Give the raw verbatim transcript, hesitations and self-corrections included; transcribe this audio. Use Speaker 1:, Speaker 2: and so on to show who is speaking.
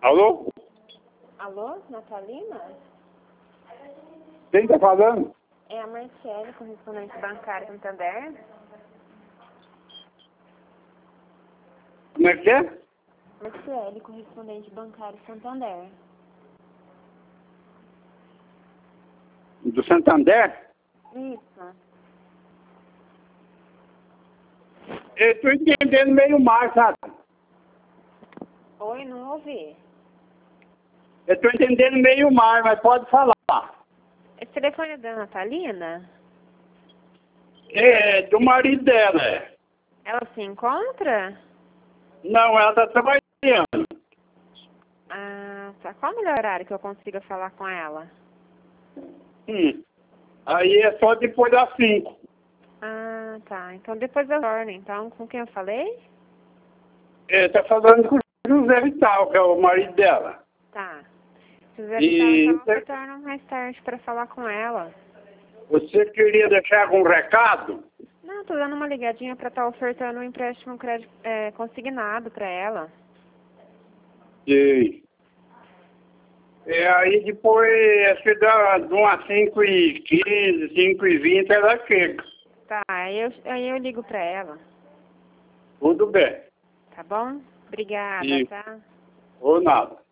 Speaker 1: Alô?
Speaker 2: Alô, Natalina?
Speaker 1: Quem tá falando?
Speaker 2: É a Marciele, correspondente bancário Santander.
Speaker 1: Como é que é?
Speaker 2: Marciele, correspondente bancário Santander.
Speaker 1: Do Santander?
Speaker 2: Isso.
Speaker 1: Eu tô entendendo meio mal, sabe?
Speaker 2: Oi, não ouvi.
Speaker 1: Eu tô entendendo meio mal, mas pode falar.
Speaker 2: Esse telefone é da Natalina?
Speaker 1: É, do marido dela, é.
Speaker 2: Ela se encontra?
Speaker 1: Não, ela tá trabalhando.
Speaker 2: Ah, tá. Qual o melhor horário que eu consiga falar com ela?
Speaker 1: Hum. Aí é só depois das cinco.
Speaker 2: Ah, tá. Então depois eu retorno. Então, com quem eu falei?
Speaker 1: É, tá falando com o José Vital, que é o marido dela.
Speaker 2: Tá. Se quiser
Speaker 1: E
Speaker 2: então eu retorno mais tarde para falar com ela.
Speaker 1: você queria deixar algum recado?
Speaker 2: Não, tô dando uma ligadinha para estar ofertando um empréstimo crédito, é, consignado para ela.
Speaker 1: E, e aí depois, acho que dá de umas cinco e quinze, cinco e vinte, ela chega.
Speaker 2: Tá, aí eu, aí eu ligo para ela.
Speaker 1: Tudo bem.
Speaker 2: Tá bom? Obrigada,
Speaker 1: E,
Speaker 2: tá?
Speaker 1: ou nada.